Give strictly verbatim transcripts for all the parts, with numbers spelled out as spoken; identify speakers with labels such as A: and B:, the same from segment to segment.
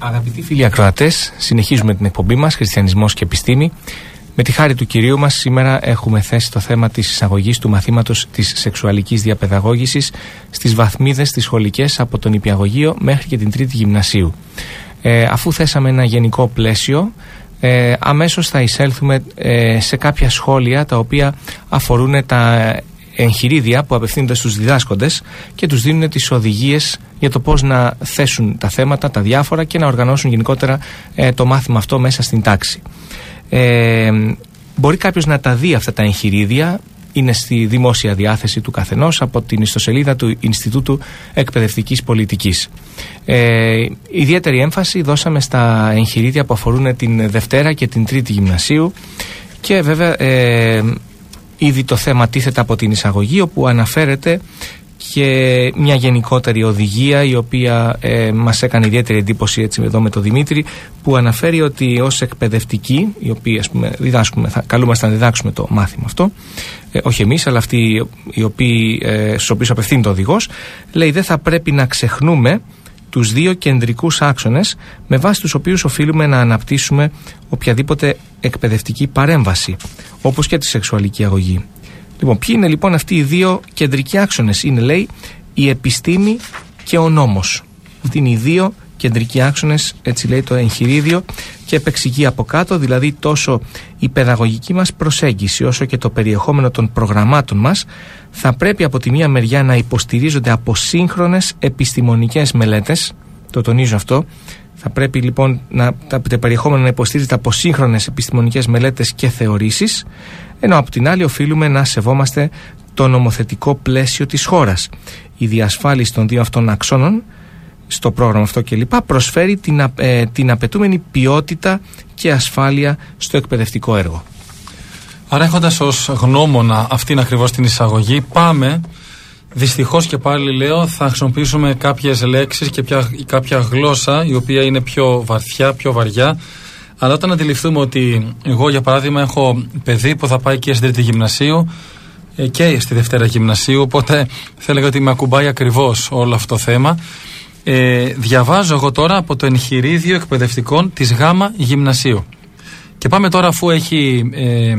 A: Αγαπητοί φίλοι ακροατές, συνεχίζουμε την εκπομπή μας Χριστιανισμός και Επιστήμη. Με τη χάρη του Κυρίου μας, σήμερα έχουμε θέσει το θέμα της εισαγωγής του μαθήματος της σεξουαλικής διαπαιδαγώγησης στις βαθμίδες τις σχολικές από τον Νηπιαγωγείο μέχρι και την τρίτη γυμνασίου. Ε, αφού θέσαμε ένα γενικό πλαίσιο, ε, αμέσως θα εισέλθουμε ε, σε κάποια σχόλια τα οποία αφορούν τα εγχειρίδια που απευθύνονται στους διδάσκοντες και τους δίνουν τις οδηγίες για το πώς να θέσουν τα θέματα, τα διάφορα και να οργανώσουν γενικότερα ε, το μάθημα αυτό μέσα στην τάξη. Ε, μπορεί κάποιος να τα δει αυτά τα εγχειρίδια, είναι στη δημόσια διάθεση του καθενός από την ιστοσελίδα του Ινστιτούτου Εκπαιδευτικής Πολιτικής. Ε, ιδιαίτερη έμφαση δώσαμε στα εγχειρίδια που αφορούν την Δευτέρα και την Τρίτη Γυμνασίου και βέβαια ε, ήδη το θέμα τίθεται από την εισαγωγή, όπου αναφέρεται και μια γενικότερη οδηγία η οποία ε, μας έκανε ιδιαίτερη εντύπωση έτσι εδώ με τον Δημήτρη, που αναφέρει ότι ως εκπαιδευτικοί, οι οποίοι ας πούμε διδάσκουμε, θα καλούμαστε να διδάξουμε το μάθημα αυτό, ε, όχι εμείς αλλά αυτοί οι οποίοι, ε, στους οποίους απευθύνεται ο οδηγός, λέει δεν θα πρέπει να ξεχνούμε τους δύο κεντρικούς άξονες με βάση τους οποίους οφείλουμε να αναπτύσσουμε οποιαδήποτε εκπαιδευτική παρέμβαση, όπως και τη σεξουαλική αγωγή. Λοιπόν, ποιοι είναι λοιπόν αυτοί οι δύο κεντρικοί άξονες? Είναι, λέει, η επιστήμη και ο νόμος. Αυτοί είναι οι δύο κεντρικοί άξονες, έτσι λέει το εγχειρίδιο, και επεξηγεί από κάτω, δηλαδή τόσο η παιδαγωγική μας προσέγγιση όσο και το περιεχόμενο των προγραμμάτων μας θα πρέπει από τη μία μεριά να υποστηρίζονται από σύγχρονες επιστημονικές μελέτες, το τονίζω αυτό. Θα πρέπει λοιπόν να, το περιεχόμενο να υποστηρίζεται από σύγχρονες επιστημονικές μελέτες και θεωρήσεις, ενώ από την άλλη οφείλουμε να σεβόμαστε το νομοθετικό πλαίσιο της χώρας. Η διασφάλιση των δύο αυτών αξώνων στο πρόγραμμα αυτό κλπ. Προσφέρει την, ε, την απαιτούμενη ποιότητα και ασφάλεια στο εκπαιδευτικό έργο.
B: Άρα, έχοντας ως γνώμονα αυτήν ακριβώς την εισαγωγή, πάμε. Δυστυχώς και πάλι λέω, θα χρησιμοποιήσουμε κάποιες λέξεις και πια, κάποια γλώσσα η οποία είναι πιο βαθιά, πιο βαριά. Αλλά όταν αντιληφθούμε ότι εγώ για παράδειγμα έχω παιδί που θα πάει και στην Τρίτη Γυμνασίου και στη Δευτέρα Γυμνασίου, οπότε θα έλεγα ότι με ακουμπάει ακριβώς όλο αυτό το θέμα. Ε, διαβάζω εγώ τώρα από το εγχειρίδιο εκπαιδευτικών της Γάμα Γυμνασίου. Και πάμε τώρα, αφού έχει ε,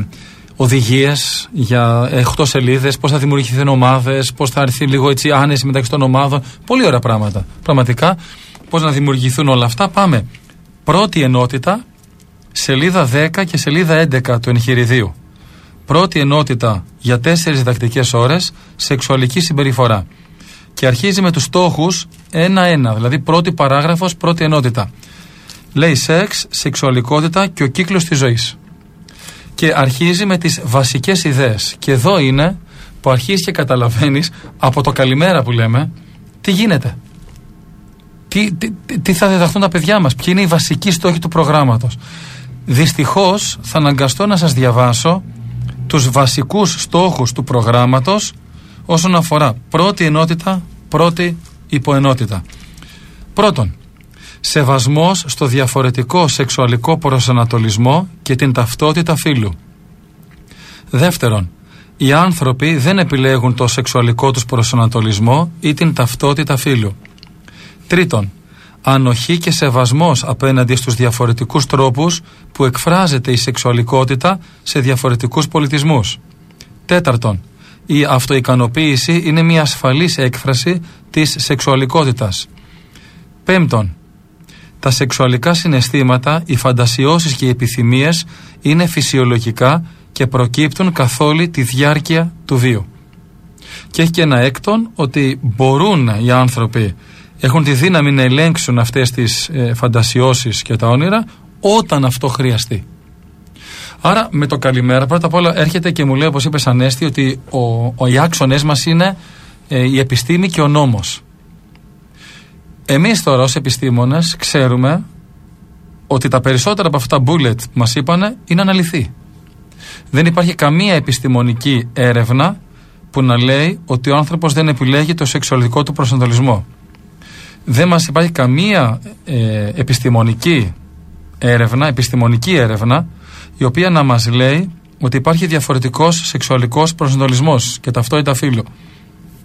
B: οδηγίες για οκτώ σελίδες, πώς θα δημιουργηθούν ομάδες, πώς θα έρθει λίγο έτσι άνεση μεταξύ των ομάδων. Πολύ ωραία πράγματα. Πραγματικά, πώς να δημιουργηθούν όλα αυτά. Πάμε. Πρώτη ενότητα, σελίδα δέκα και σελίδα έντεκα του εγχειριδίου. Πρώτη ενότητα για τέσσερις διδακτικές ώρες, σεξουαλική συμπεριφορά. Και αρχίζει με τους στόχους ένα-ένα, δηλαδή πρώτη παράγραφος, πρώτη ενότητα. Λέει σεξ, σεξουαλικότητα και ο κύκλος της ζωής. Και αρχίζει με τις βασικές ιδέες. Και εδώ είναι που αρχίζεις και καταλαβαίνεις από το καλημέρα που λέμε τι γίνεται. Τι, τι, τι θα διδαχθούν τα παιδιά μας, ποιοι είναι οι βασικοί στόχοι του προγράμματος. Δυστυχώς θα αναγκαστώ να σας διαβάσω τους βασικούς στόχους του προγράμματος όσον αφορά πρώτη ενότητα, πρώτη υποενότητα. Πρώτον, σεβασμός στο διαφορετικό σεξουαλικό προσανατολισμό και την ταυτότητα φύλου. Δεύτερον, οι άνθρωποι δεν επιλέγουν το σεξουαλικό τους προσανατολισμό ή την ταυτότητα φύλου. Τρίτον, ανοχή και σεβασμός απέναντι στους διαφορετικούς τρόπους που εκφράζεται η σεξουαλικότητα σε διαφορετικούς πολιτισμούς. Τέταρτον, η αυτοικανοποίηση είναι μια ασφαλής έκφραση της σεξουαλικότητας. Πέμπτον, τα σεξουαλικά συναισθήματα, οι φαντασιώσεις και οι επιθυμίες είναι φυσιολογικά και προκύπτουν καθ' όλη τη διάρκεια του βίου. Και έχει και ένα έκτον, ότι μπορούν οι άνθρωποι, έχουν τη δύναμη να ελέγξουν αυτές τις ε, φαντασιώσεις και τα όνειρα όταν αυτό χρειαστεί. Άρα με το καλημέρα πρώτα απ' όλα έρχεται και μου λέει, όπως είπες Ανέστη, ότι ο, ο, οι άξονες μας είναι ε, η επιστήμη και ο νόμος. Εμείς τώρα ως επιστήμονες ξέρουμε ότι τα περισσότερα από αυτά τα bullet που μας είπανε είναι αναλυθή. Δεν υπάρχει καμία επιστημονική έρευνα που να λέει ότι ο άνθρωπος δεν επιλέγει το σεξουαλικό του προσανατολισμό. Δεν μας υπάρχει καμία ε, επιστημονική έρευνα, επιστημονική έρευνα η οποία να μας λέει ότι υπάρχει διαφορετικός σεξουαλικός προσανατολισμός και ταυτότητα φύλου.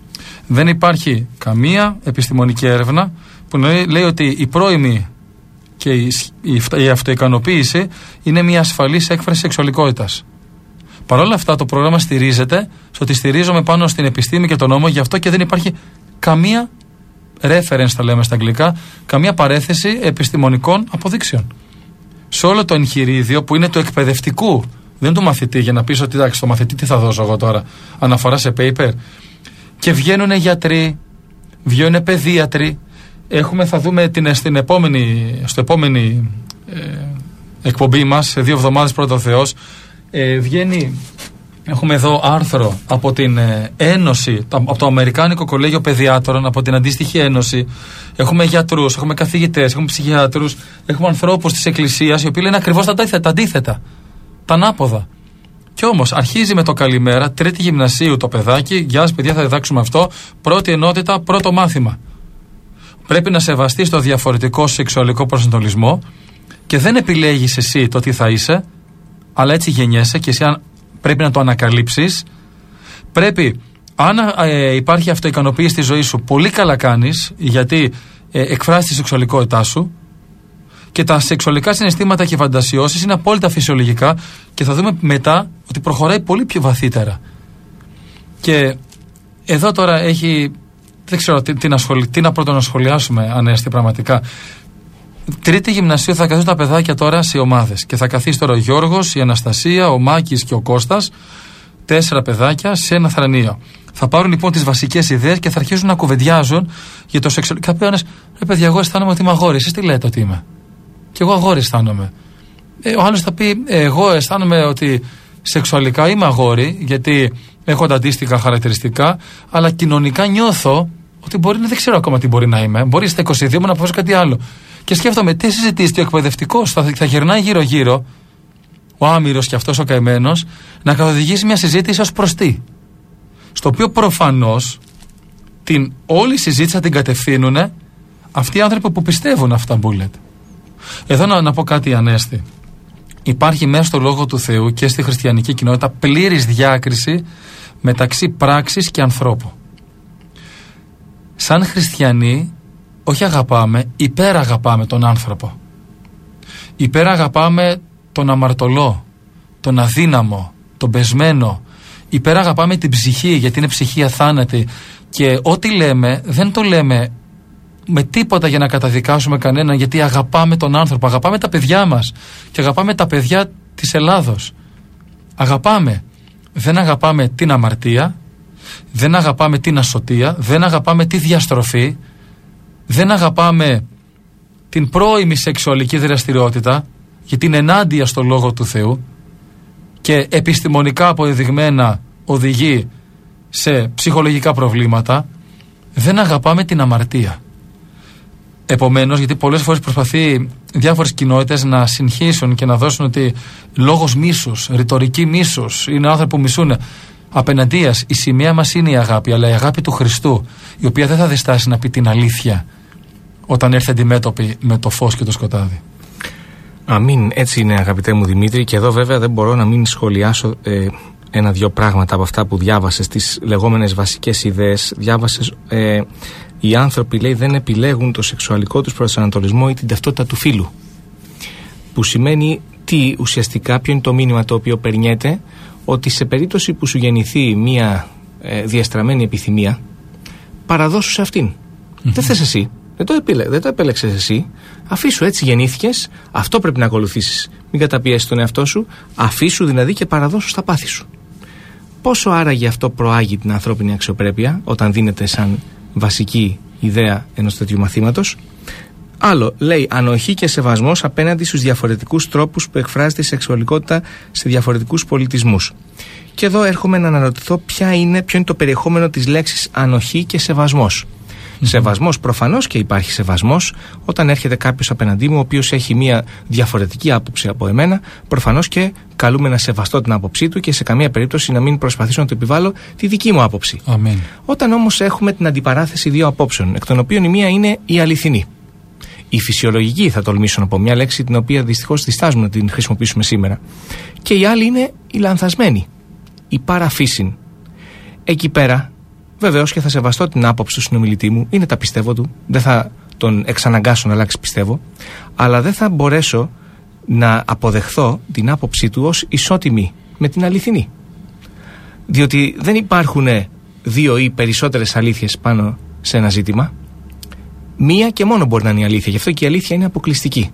B: Δεν υπάρχει καμία επιστημονική έρευνα που λέει, λέει ότι η πρώιμη και η, η, η αυτοικανοποίηση είναι μια ασφαλής έκφραση σεξουαλικότητας. Παρ' όλα αυτά το πρόγραμμα στηρίζεται στο ότι στηρίζομαι πάνω στην επιστήμη και τον νόμο, γι' αυτό και δεν υπάρχει καμία reference, τα λέμε στα αγγλικά, καμία παρέθεση επιστημονικών αποδείξεων. Σε όλο το εγχειρίδιο που είναι του εκπαιδευτικού, δεν του μαθητή, για να πεις ότι εντάξει, στο μαθητή τι θα δώσω εγώ τώρα, αναφορά σε paper. Και βγαίνουν γιατροί, βγαίνουν παιδίατροι. Έχουμε, θα δούμε την, στην επόμενη, στο επόμενη ε, εκπομπή μας, σε δύο εβδομάδες πρώτα ο Θεός, ε, βγαίνει, έχουμε εδώ άρθρο από την ε, Ένωση, από το Αμερικάνικο Κολέγιο Παιδιάτρων, από την αντίστοιχη Ένωση. Έχουμε γιατρούς, έχουμε καθηγητές, έχουμε ψυχιάτρους, έχουμε ανθρώπους της Εκκλησίας, οι οποίοι λένε ακριβώς τα αντίθετα, αντίθετα, τα ανάποδα. Κι όμως αρχίζει με το καλημέρα, τρίτη γυμνασίου το παιδάκι, γεια σας παιδιά, θα διδάξουμε αυτό, πρώτη ενότητα, πρώτο μάθημα. Πρέπει να σεβαστείς το διαφορετικό σεξουαλικό προσανατολισμό και δεν επιλέγεις εσύ το τι θα είσαι, αλλά έτσι γεννιέσαι και εσύ πρέπει να το ανακαλύψεις. Πρέπει, αν ε, υπάρχει αυτοικανοποίηση στη ζωή σου, πολύ καλά κάνεις, γιατί ε, εκφράζεις τη σεξουαλικότητά σου και τα σεξουαλικά συναισθήματα και φαντασιώσεις είναι απόλυτα φυσιολογικά και θα δούμε μετά ότι προχωράει πολύ πιο βαθύτερα. Και εδώ τώρα έχει, δεν ξέρω τι, τι, να, σχολ, τι να πρώτον να σχολιάσουμε, Ανέστη, πραγματικά. Τρίτη γυμνασίου θα καθίσουν τα παιδάκια τώρα σε ομάδες και θα καθίσει τώρα ο Γιώργος, η Αναστασία, ο Μάκης και ο Κώστας, τέσσερα παιδάκια σε ένα θρανείο. Θα πάρουν λοιπόν τις βασικές ιδέες και θα αρχίσουν να κουβεντιάζουν για το σεξουαλικό. Κάποιοι λένε, ρε παιδιά, εγώ αισθάνομαι ότι είμαι αγόρι, εσείς τι λέτε ότι είμαι? Και εγώ αγόρι αισθάνομαι. Ε, ο άλλος θα πει, εγώ αισθάνομαι ότι σεξουαλικά είμαι αγόρι, γιατί έχω τα αντίστοιχα χαρακτηριστικά, αλλά κοινωνικά νιώθω ότι μπορεί να, δεν ξέρω ακόμα τι μπορεί να είμαι. Μπορεί στα είκοσι δύο μου να αποφασίσω κάτι άλλο. Και σκέφτομαι, τι συζητήσει, ο εκπαιδευτικός θα, θα γυρνάει γύρω-γύρω, ο άμυρος και αυτός ο καημένος, να καθοδηγήσει μια συζήτηση ως προς τι. Στο οποίο προφανώς την όλη συζήτηση θα την κατευθύνουν αυτοί οι άνθρωποι που πιστεύουν αυτά που λέτε. Εδώ να, να πω κάτι, Ανέστη. Υπάρχει μέσα στο Λόγο του Θεού και στη χριστιανική κοινότητα πλήρης διάκριση μεταξύ πράξης και ανθρώπου. Σαν χριστιανοί, όχι αγαπάμε, υπεραγαπάμε τον άνθρωπο. Υπεραγαπάμε τον αμαρτωλό, τον αδύναμο, τον πεσμένο. Υπεραγαπάμε την ψυχή, γιατί είναι ψυχή αθάνατη. Και ό,τι λέμε, δεν το λέμε με τίποτα για να καταδικάσουμε κανέναν, γιατί αγαπάμε τον άνθρωπο, αγαπάμε τα παιδιά μας και αγαπάμε τα παιδιά της Ελλάδος. Αγαπάμε. Δεν αγαπάμε την αμαρτία, δεν αγαπάμε την ασωτεία, δεν αγαπάμε τη διαστροφή, δεν αγαπάμε την πρώιμη σεξουαλική δραστηριότητα, γιατί είναι ενάντια στο Λόγο του Θεού και επιστημονικά αποδεδειγμένα οδηγεί σε ψυχολογικά προβλήματα. Δεν αγαπάμε την αμαρτία. Επομένως, γιατί πολλές φορές προσπαθεί διάφορες κοινότητες να συγχύσουν και να δώσουν ότι λόγος μίσους, ρητορική μίσους, είναι άνθρωποι που μισούν. Απέναντίας, η σημαία μας είναι η αγάπη, αλλά η αγάπη του Χριστού, η οποία δεν θα διστάσει να πει την αλήθεια όταν έρθει αντιμέτωπη με το φως και το σκοτάδι.
A: Αμήν, έτσι είναι, αγαπητέ μου Δημήτρη, και εδώ βέβαια δεν μπορώ να μην σχολιάσω ε, ένα-δυο πράγματα από αυτά που διάβασες, τις λεγόμενες βασικές ιδέες. Διάβασες, ε, οι άνθρωποι, λέει, δεν επιλέγουν το σεξουαλικό τους προσανατολισμό ή την ταυτότητα του φύλου. Που σημαίνει τι ουσιαστικά, ποιο είναι το μήνυμα το οποίο περνιέται? Ότι σε περίπτωση που σου γεννηθεί μια ε, διαστραμμένη επιθυμία, παραδώσου σε αυτήν. Mm-hmm. Δεν θες εσύ. Δεν το, επίλε, δεν το επέλεξες εσύ. Αφήσου, έτσι γεννήθηκες. Αυτό πρέπει να ακολουθήσεις. Μην καταπιέσεις τον εαυτό σου. Αφήσου δηλαδή και παραδώσου στα πάθη σου. Πόσο άραγε αυτό προάγει την ανθρώπινη αξιοπρέπεια όταν δίνεται σαν βασική ιδέα ενός τέτοιου μαθήματος? Άλλο, λέει, ανοχή και σεβασμός απέναντι στους διαφορετικούς τρόπους που εκφράζεται η σεξουαλικότητα σε διαφορετικούς πολιτισμούς. Και εδώ έρχομαι να αναρωτηθώ ποια είναι, ποιο είναι το περιεχόμενο της λέξης ανοχή και σεβασμός. Mm-hmm. Σεβασμός, προφανώς και υπάρχει σεβασμός όταν έρχεται κάποιος απέναντί μου ο οποίος έχει μια διαφορετική άποψη από εμένα. Προφανώς και καλούμε να σεβαστώ την άποψή του και σε καμία περίπτωση να μην προσπαθήσω να του επιβάλλω τη δική μου άποψη.
B: Amen.
A: Όταν όμως έχουμε την αντιπαράθεση δύο απόψεων, εκ των οποίων η μία είναι η αληθινή, η φυσιολογική, θα τολμήσω να πω, μια λέξη την οποία δυστυχώς διστάζουμε να την χρησιμοποιήσουμε σήμερα, και η άλλη είναι η λανθασμένη, η παραφύσιν. Εκεί πέρα βεβαίως και θα σεβαστώ την άποψη του συνομιλητή μου, είναι τα πιστεύω του, δεν θα τον εξαναγκάσω να αλλάξει, πιστεύω, αλλά δεν θα μπορέσω να αποδεχθώ την άποψή του ως ισότιμη με την αληθινή. Διότι δεν υπάρχουν δύο ή περισσότερες αλήθειες πάνω σε ένα ζήτημα. Μία και μόνο μπορεί να είναι η αλήθεια. Γι' αυτό και η αλήθεια είναι αποκλειστική.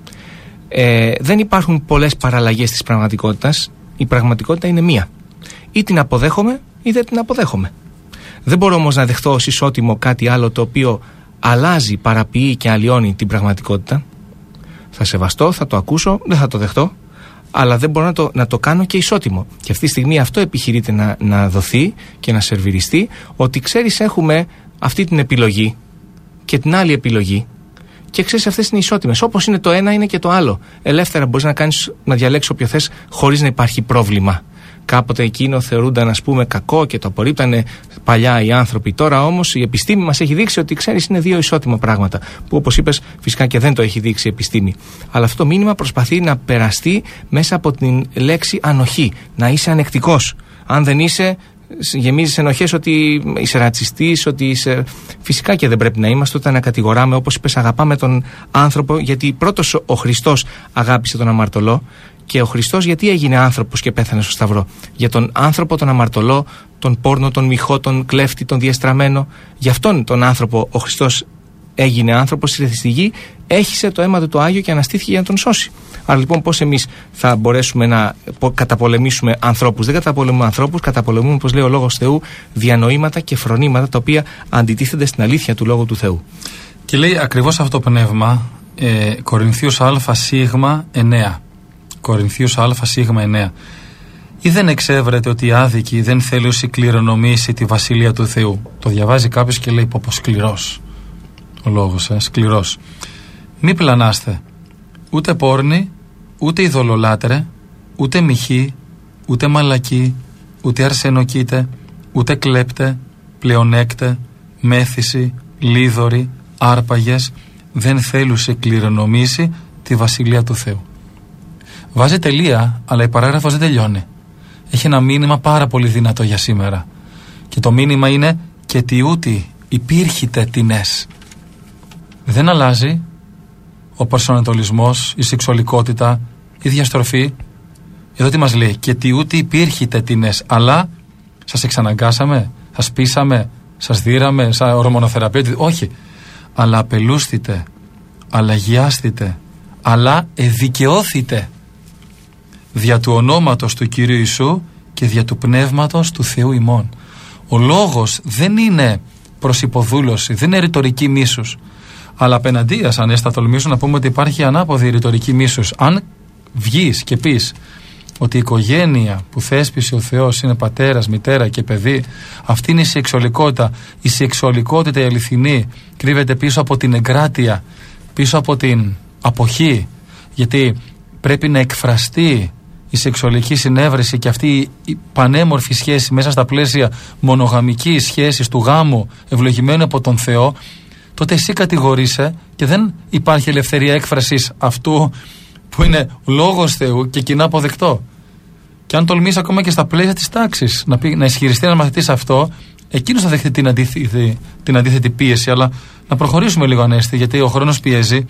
A: Ε, δεν υπάρχουν πολλές παραλλαγές της πραγματικότητας. Η πραγματικότητα είναι μία. Ή την αποδέχομαι ή δεν την αποδέχομαι. Δεν μπορώ όμως να δεχτώ ως ισότιμο κάτι άλλο το οποίο αλλάζει, παραποιεί και αλλοιώνει την πραγματικότητα. Θα σεβαστώ, θα το ακούσω, δεν θα το δεχτώ, αλλά δεν μπορώ να το, να το κάνω και ισότιμο. Και αυτή τη στιγμή αυτό επιχειρείται να, να δοθεί και να σερβιριστεί, ότι ξέρεις, έχουμε αυτή την επιλογή και την άλλη επιλογή και ξέρεις, αυτές είναι ισότιμες. Όπως είναι το ένα, είναι και το άλλο. Ελεύθερα μπορείς να κάνεις, να διαλέξεις όποιο θες, χωρίς να υπάρχει πρόβλημα. Κάποτε εκείνο θεωρούνταν, ας πούμε, κακό και το απορρίπτανε παλιά οι άνθρωποι. Τώρα όμως η επιστήμη μας έχει δείξει ότι, ξέρεις, είναι δύο ισότιμα πράγματα. Που, όπως είπες, φυσικά και δεν το έχει δείξει η επιστήμη. Αλλά αυτό το μήνυμα προσπαθεί να περαστεί μέσα από την λέξη ανοχή. Να είσαι ανεκτικός. Αν δεν είσαι, γεμίζεις ενοχές ότι είσαι ρατσιστής, ότι είσαι. Φυσικά και δεν πρέπει να είμαστε όταν κατηγοράμε, όπως είπες, αγαπάμε τον άνθρωπο, γιατί πρώτος ο Χριστός αγάπησε τον αμαρτωλό. Και ο Χριστός γιατί έγινε άνθρωπος και πέθανε στο Σταυρό? Για τον άνθρωπο, τον αμαρτωλό, τον πόρνο, τον μοιχό, τον κλέφτη, τον διεστραμμένο. Για αυτόν τον άνθρωπο ο Χριστός έγινε άνθρωπος στη γη, έχισε το αίμα του το Άγιο και αναστήθηκε για να τον σώσει. Άρα λοιπόν, πώς εμείς θα μπορέσουμε να καταπολεμήσουμε ανθρώπους? Δεν καταπολεμούμε ανθρώπους, καταπολεμούμε, όπως λέει ο Λόγος Θεού, διανοήματα και φρονήματα τα οποία αντιτίθενται στην αλήθεια του Λόγου του Θεού.
B: Και λέει ακριβώς αυτό το πνεύμα, ε, Κορινθίους Α σίγμα εννέα. Κορινθίους Α σίγμα εννέα. Ή δεν εξέβρετε ότι οι άδικοι δεν θέλουν να κληρονομήσει τη βασιλεία του Θεού? Το διαβάζει κάποιος και λέει, πω πω, σκληρός ο λόγος, ε, σκληρός. Μη πλανάστε, ούτε πόρνοι, ούτε ειδωλολάτρε, ούτε μοιχοί, ούτε μαλακοί, ούτε αρσενοκίτε, ούτε κλέπτε, πλεονέκτε, μέθηση, λίδωροι, άρπαγες, δεν θέλουν να κληρονομήσει τη βασιλεία του Θεού. Βάζει τελεία, αλλά η παράγραφος δεν τελειώνει. Έχει ένα μήνυμα πάρα πολύ δυνατό για σήμερα. Και το μήνυμα είναι και τι ούτι υπήρχετε τινές. Δεν αλλάζει ο προσανατολισμός, η σεξουαλικότητα, η διαστροφή. Εδώ τι μας λέει? Και τι ούτι υπήρχετε τινές. Αλλά σας εξαναγκάσαμε, σας πείσαμε, σας δίραμε, σαν ορμονοθεραπεία. Όχι. Αλλά απελούστητε, αλλά αγιάστητε, αλλά εδικαιώθητε δια του ονόματος του Κυρίου Ιησού και δια του πνεύματος του Θεού ημών. Ο λόγος δεν είναι προς υποδούλωση, δεν είναι ρητορική μίσους, αλλά απέναντίας, αν έστω τολμήσω να πούμε ότι υπάρχει ανάποδη ρητορική μίσους. Αν βγεις και πεις ότι η οικογένεια που θέσπισε ο Θεός είναι πατέρας, μητέρα και παιδί, αυτή είναι η σεξουαλικότητα. Η σεξουαλικότητα η αληθινή κρύβεται πίσω από την εγκράτεια, πίσω από την αποχή, γιατί πρέπει να εκφραστεί η σεξουαλική συνέβρεση και αυτή η πανέμορφη σχέση μέσα στα πλαίσια μονογαμικής σχέσης του γάμου ευλογημένου από τον Θεό. Τότε εσύ κατηγορείσαι και δεν υπάρχει ελευθερία έκφρασης αυτού που είναι λόγος Θεού και κοινά αποδεκτό. Και αν τολμήσει ακόμα και στα πλαίσια της τάξης να, πει, να ισχυριστεί ένα μαθητής αυτό, εκείνος θα δεχτεί την αντίθετη, την αντίθετη πίεση. Αλλά να προχωρήσουμε λίγο, Ανέστη, γιατί ο χρόνος πιέζει.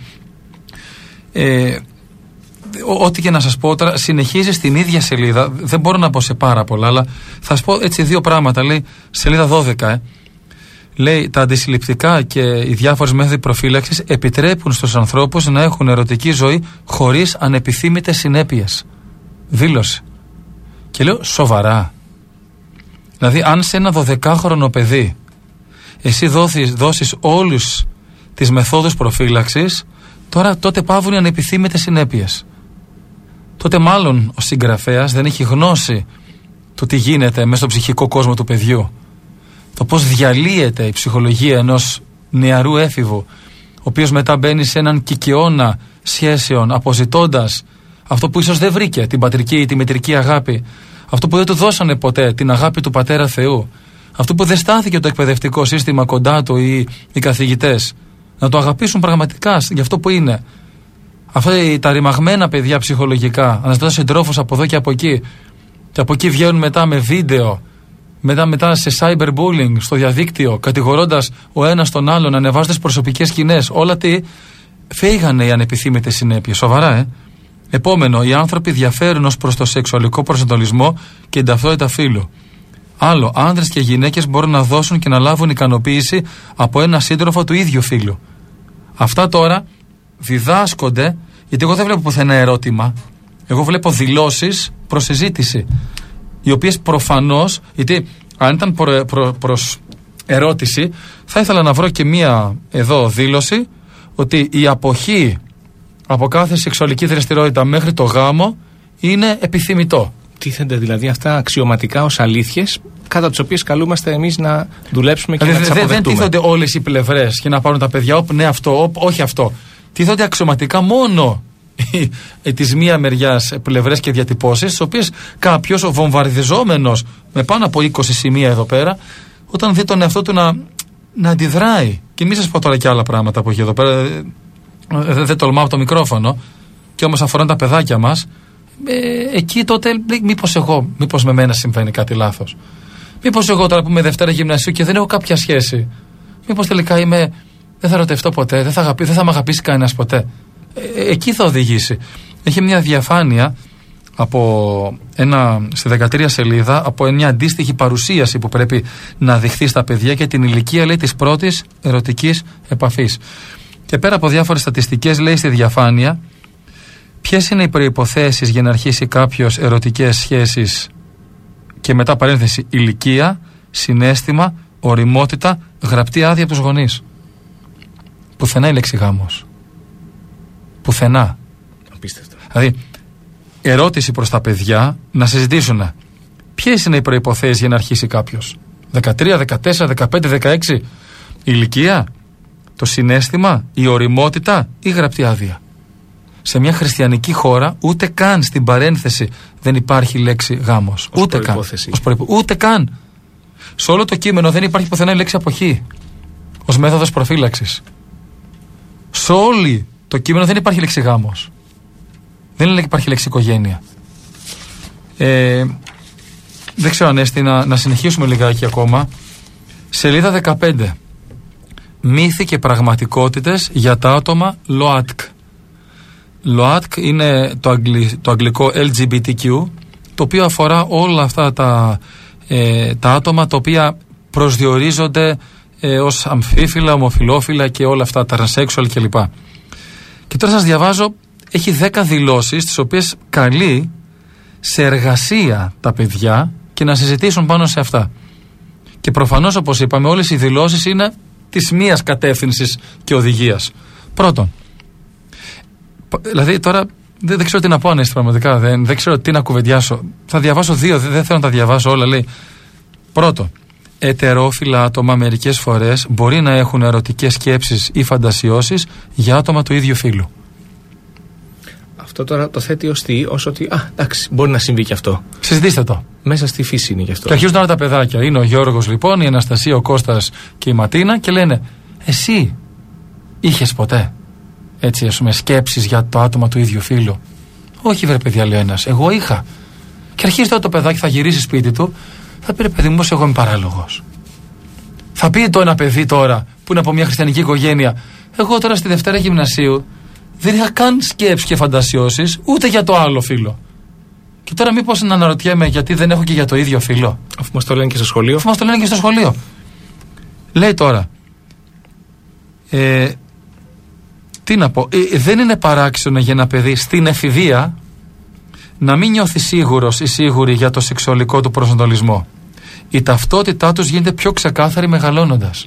B: Ε, Ό,τι και να σας πω τώρα, συνεχίζει στην ίδια σελίδα. Δεν μπορώ να πω σε πάρα πολλά, αλλά θα σας πω έτσι δύο πράγματα. Λέει σελίδα δώδεκα. Ε. Λέει τα αντισυλληπτικά και οι διάφορες μέθοδοι προφύλαξης επιτρέπουν στους ανθρώπους να έχουν ερωτική ζωή χωρίς ανεπιθύμητες συνέπειες. Δήλωση. Και λέω σοβαρά. Δηλαδή, αν σε ένα δωδεκάχρονο παιδί εσύ δώσεις, δώσεις όλους τις μεθόδους προφύλαξης, τώρα τότε πάβουν οι ανεπιθύμητες συνέπειες. Τότε μάλλον ο συγγραφέας δεν έχει γνώση του τι γίνεται μέσα στο ψυχικό κόσμο του παιδιού. Το πώς διαλύεται η ψυχολογία ενός νεαρού έφηβου, ο οποίος μετά μπαίνει σε έναν κικαιώνα σχέσεων, αποζητώντας αυτό που ίσως δεν βρήκε, την πατρική ή τη μητρική αγάπη, αυτό που δεν του δώσανε ποτέ, την αγάπη του Πατέρα Θεού, αυτό που δεν στάθηκε το εκπαιδευτικό σύστημα κοντά του ή οι καθηγητές, να το αγαπήσουν πραγματικά για αυτό που είναι. Αυτά τα ρημαγμένα παιδιά ψυχολογικά, αναζητώντας συντρόφους από εδώ και από εκεί, και από εκεί βγαίνουν μετά με βίντεο μετά, μετά σε cyberbullying στο διαδίκτυο, κατηγορώντας ο ένας τον άλλον, ανεβάζοντας προσωπικές σκηνές, όλα τι, φύγανε οι ανεπιθύμητες συνέπειες. Σοβαρά, ε. Επόμενο, οι άνθρωποι διαφέρουν ως προς το σεξουαλικό προσανατολισμό και την ταυτότητα φύλου. Άλλο, άνδρες και γυναίκες μπορούν να δώσουν και να λάβουν ικανοποίηση από ένα σύντροφο του ίδιου φύλου. Αυτά τώρα διδάσκονται, γιατί εγώ δεν βλέπω πουθενά ερώτημα. Εγώ βλέπω δηλώσεις προς συζήτηση, οι οποίες προφανώς, γιατί αν ήταν προ, προ, προς ερώτηση, θα ήθελα να βρω και μία εδώ δήλωση ότι η αποχή από κάθε σεξουαλική δραστηριότητα μέχρι το γάμο είναι επιθυμητό.
A: Τίθενται δηλαδή αυτά αξιωματικά ως αλήθειες, κατά τις οποίες καλούμαστε εμείς να δουλέψουμε και δηλαδή, να τις αποδεχτούμε.
B: Δεν τίθονται όλες οι πλευρές και να πάρουν τα παιδιά, όπ, ναι αυτό, όπ, όχι αυτό. Τίθονται αξιωματικά μόνο της μία μεριάς πλευρές και διατυπώσεις, τις οποίες κάποιος ο βομβαρδιζόμενος με πάνω από είκοσι σημεία εδώ πέρα, όταν δει τον εαυτό του να, να αντιδράει. Και μην σας πω τώρα και άλλα πράγματα που έχει εδώ πέρα, δεν δε τολμάω από το μικρόφωνο, και όμως αφορά τα παιδάκια μας. Ε, εκεί τότε μήπως εγώ, μήπως με μένα συμβαίνει κάτι λάθος. Μήπως εγώ τώρα που είμαι Δευτέρα Γυμνασίου και δεν έχω κάποια σχέση, μήπως τελικά είμαι, δεν θα ερωτευτώ ποτέ, δεν θα, αγαπη, δεν θα με αγαπήσει κανένας ποτέ. Ε, εκεί θα οδηγήσει. Έχει μια διαφάνεια από ένα, στη δεκατρία σελίδα, από μια αντίστοιχη παρουσίαση που πρέπει να δειχθεί στα παιδιά και την ηλικία, λέει, της πρώτης ερωτικής επαφής. Και πέρα από διάφορες στατιστικές, λέει στη διαφάνεια ποιες είναι οι προϋποθέσεις για να αρχίσει κάποιος ερωτικές σχέσεις, και μετά παρένθεση ηλικία, συναίσθημα, ωριμότητα, γραπτή άδεια από τους γονείς. Πουθενά η λέξη γάμος. Πουθενά.
A: Απίστευτο.
B: Δηλαδή, ερώτηση προς τα παιδιά να συζητήσουν ποιες είναι οι προϋποθέσεις για να αρχίσει κάποιος. δεκατρία, δεκατέσσερα, δεκαπέντε, δεκαέξι. Ηλικία, το συναίσθημα, η ωριμότητα ή γραπτή άδεια. Σε μια χριστιανική χώρα ούτε καν στην παρένθεση δεν υπάρχει λέξη γάμος.
A: Ως
B: ούτε καν. Ως προϋπο... Ούτε καν. Σε όλο το κείμενο δεν υπάρχει πουθενά η λέξη αποχή ως μέθοδος προφύλαξης. Σε όλο το κείμενο δεν υπάρχει λέξη γάμος. Δεν υπάρχει λέξη οικογένεια. Ε, δεν ξέρω, Ανέστη, να, να συνεχίσουμε λιγάκι ακόμα. Σελίδα δεκαπέντε. Μύθοι και πραγματικότητες για τα άτομα ΛΟΑΤΚ. ΛΟΑΤΚ είναι το, αγγλι, το αγγλικό ελ τζι μπι τι κιου, το οποίο αφορά όλα αυτά τα, ε, τα άτομα τα οποία προσδιορίζονται ε, ως αμφίφυλα, ομοφυλόφυλα και όλα αυτά, τα τρανσέξουαλ κλπ. Και τώρα σας διαβάζω, έχει δέκα δηλώσεις τις οποίες καλεί σε εργασία τα παιδιά και να συζητήσουν πάνω σε αυτά. Και προφανώς, όπως είπαμε, όλες οι δηλώσεις είναι της μίας κατεύθυνσης και οδηγίας. Πρώτον, δηλαδή τώρα δεν, δεν ξέρω τι να πω, Ανέστη, πραγματικά δεν, δεν ξέρω τι να κουβεντιάσω. Θα διαβάσω δύο, δεν, δεν θέλω να τα διαβάσω όλα. Λέει, πρώτον, ετερόφιλα άτομα μερικές φορές μπορεί να έχουν ερωτικές σκέψεις ή φαντασιώσεις για άτομα του ίδιου φύλου.
A: Αυτό τώρα το θέτει ως τι, ως ότι α, εντάξει, μπορεί να συμβεί και αυτό.
B: Συζητήστε το.
A: Μέσα στη φύση είναι γι' αυτό.
B: Και αρχίζουν τώρα τα παιδάκια. Είναι ο Γιώργος λοιπόν, η Αναστασία, ο Κώστας και η Ματίνα και λένε, εσύ είχες ποτέ έτσι, ας πούμε, σκέψεις για το άτομα του ίδιου φύλου? Όχι, βρε παιδιά, λέει ένας, εγώ είχα. Και αρχίζει τώρα το παιδάκι, θα γυρίσει σπίτι του, θα πει, ρε παιδί μου, εγώ είμαι παράλογος. Θα πει το ένα παιδί τώρα που είναι από μια χριστιανική οικογένεια, εγώ τώρα στη Δευτέρα Γυμνασίου δεν είχα καν σκέψεις και φαντασιώσεις ούτε για το άλλο φύλο. Και τώρα μήπως να αναρωτιέμαι γιατί δεν έχω και για το ίδιο φύλο?
A: Αφού μας το λένε και στο σχολείο.
B: Αφού μας το λένε και στο σχολείο. Λέει τώρα, ε, τι να πω, ε, δεν είναι παράξενο για ένα παιδί στην εφηβεία να μην νιώθει σίγουρος ή σίγουρη για το σεξουαλικό του προσανατολισμό. Η ταυτότητά τους γίνεται πιο ξεκάθαρη μεγαλώνοντας.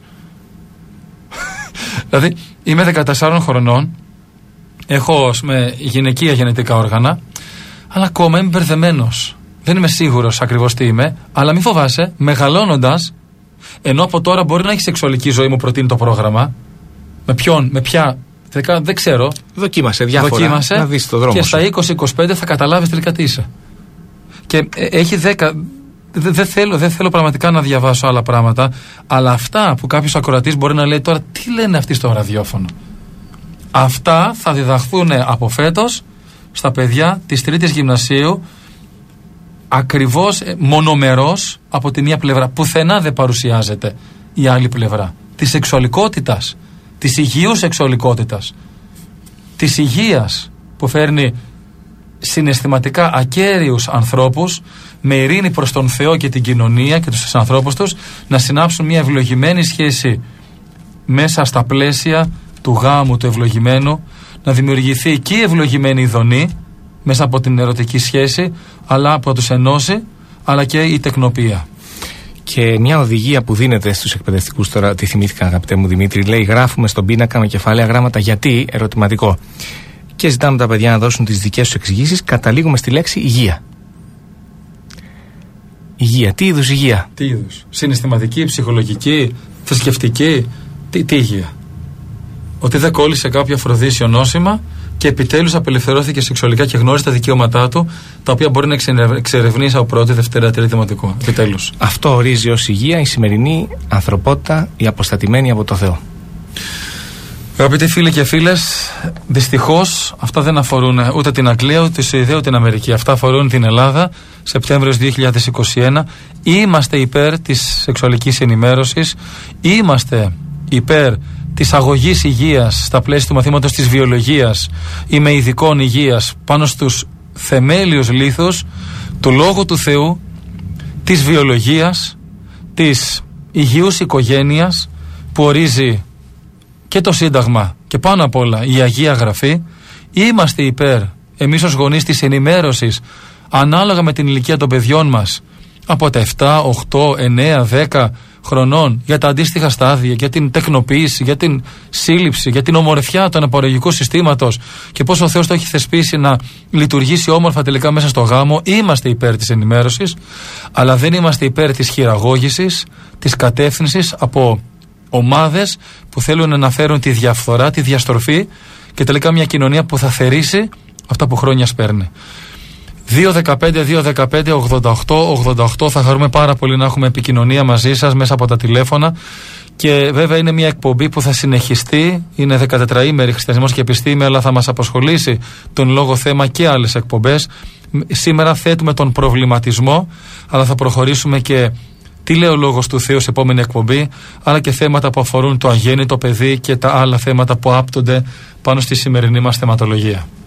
B: Δηλαδή, είμαι δεκατεσσάρων χρονών, έχω με γυναικεία γενετικά όργανα, αλλά ακόμα είμαι μπερδεμένος. Δεν είμαι σίγουρος ακριβώς τι είμαι, αλλά μην φοβάσαι, μεγαλώνοντας, ενώ από τώρα μπορεί να έχει σεξουαλική ζωή, μου προτείνει το πρόγραμμα. Με ποιον, με ποια, δεν ξέρω.
A: Δοκίμασε διάφορα,
B: Δοκίμασε,
A: να δεις το δρόμο
B: και
A: σου.
B: στα είκοσι είκοσι πέντε θα καταλάβεις τελικά τι είσαι. Και ε, έχει δέκα. Δεν δε θέλω, δε θέλω πραγματικά να διαβάσω άλλα πράγματα, αλλά αυτά που κάποιος ακροατής μπορεί να λέει τώρα, τι λένε αυτοί στο ραδιόφωνο. Αυτά θα διδαχθούν από φέτος στα παιδιά της τρίτης γυμνασίου, ακριβώς μονομερός από τη μία πλευρά. Πουθενά δεν παρουσιάζεται η άλλη πλευρά της σεξουαλικότητας, της υγιούς σεξουαλικότητας, της υγείας που φέρνει συναισθηματικά ακέριους ανθρώπους με ειρήνη προς τον Θεό και την κοινωνία και τους ανθρώπους τους να συνάψουν μια ευλογημένη σχέση μέσα στα πλαίσια του γάμου του ευλογημένου, να δημιουργηθεί και η ευλογημένη ειδονή μέσα από την ερωτική σχέση, αλλά από τους ενώσει, αλλά και η τεκνοπία.
A: Και μια οδηγία που δίνεται στους εκπαιδευτικούς, τώρα τη θυμήθηκα αγαπητέ μου Δημήτρη, λέει: γράφουμε στον πίνακα με κεφάλαια γράμματα γιατί, ερωτηματικό. Και ζητάμε τα παιδιά να δώσουν τις δικές τους εξηγήσεις. Καταλήγουμε στη λέξη υγεία. Υγεία. Τι είδους υγεία?
B: Τι είδους? Συναισθηματική, ψυχολογική, θρησκευτική. Τι, τι υγεία? Ότι δεν κόλλησε κάποιο αφροδίσιο νόσημα και επιτέλους απελευθερώθηκε σεξουαλικά και γνώρισε τα δικαιώματά του, τα οποία μπορεί να εξερευνήσει από πρώτη, δευτέρα, τρίτη δημοτικό. Επιτέλους.
A: Αυτό ορίζει ως υγεία η σημερινή ανθρωπότητα, η αποστατημένη από το Θεό.
B: Αγαπητοί φίλοι και φίλες, δυστυχώς αυτά δεν αφορούν ούτε την Αγγλία, ούτε τη Σουηδία, ούτε την Αμερική. Αυτά αφορούν την Ελλάδα, Σεπτέμβριος δύο χιλιάδες είκοσι ένα. Είμαστε υπέρ της σεξουαλικής ενημέρωσης, είμαστε υπέρ της αγωγής υγείας στα πλαίσια του μαθήματος της βιολογίας ή με ειδικών υγείας πάνω στους θεμέλιους λίθους του Λόγου του Θεού, της βιολογίας, της υγιούς οικογένειας που ορίζει και το Σύνταγμα και πάνω απ' όλα η Αγία Γραφή. Είμαστε υπέρ εμείς ως γονείς της ενημέρωσης ανάλογα με την ηλικία των παιδιών μας από τα επτά, οκτώ, εννέα, δέκα χρονών για τα αντίστοιχα στάδια, για την τεκνοποίηση, για την σύλληψη, για την ομορφιά του αναπαραγωγικού συστήματος και πώς ο Θεός το έχει θεσπίσει να λειτουργήσει όμορφα τελικά μέσα στο γάμο. Είμαστε υπέρ της ενημέρωσης, αλλά δεν είμαστε υπέρ της χειραγώγησης, της κατεύθυνσης από ομάδες που θέλουν να φέρουν τη διαφθορά, τη διαστροφή και τελικά μια κοινωνία που θα θερήσει αυτά που χρόνια σπέρνει. δύο δεκαπέντε δύο δεκαπέντε ογδόντα οκτώ ογδόντα οκτώ. Θα χαρούμε πάρα πολύ να έχουμε επικοινωνία μαζί σας μέσα από τα τηλέφωνα. Και βέβαια είναι μια εκπομπή που θα συνεχιστεί. Είναι δεκατετραήμερη Χριστιανισμός και Επιστήμη, αλλά θα μας απασχολήσει τον λόγο θέμα και άλλες εκπομπές. Σήμερα θέτουμε τον προβληματισμό, αλλά θα προχωρήσουμε και τι λέει ο Λόγος του Θεού σε επόμενη εκπομπή, αλλά και θέματα που αφορούν το αγέννητο παιδί και τα άλλα θέματα που άπτονται πάνω στη σημερινή μας θεματολογία.